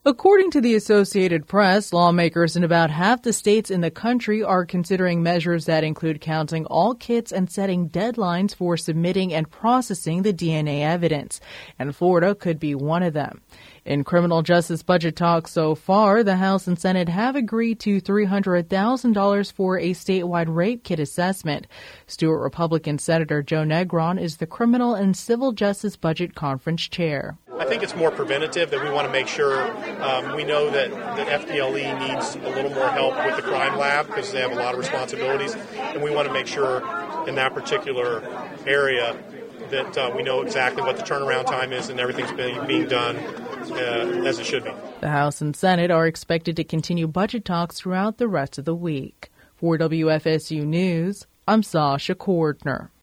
According to the Associated Press, lawmakers in about half the states in the country are considering measures that include counting all kits and setting deadlines for submitting and processing the DNA evidence. And Florida could be one of them. In criminal justice budget talks so far, the House and Senate have agreed to $300,000 for a statewide rape kit assessment. Stewart Republican Senator Joe Negron is the Criminal and Civil Justice Budget Conference chair. I think it's more preventative, that we want to make sure we know that the FDLE needs a little more help with the crime lab because they have a lot of responsibilities, and we want to make sure in that particular area that we know exactly what the turnaround time is and everything's being done as it should be. The House and Senate are expected to continue budget talks throughout the rest of the week. For WFSU News, I'm Sasha Cordner.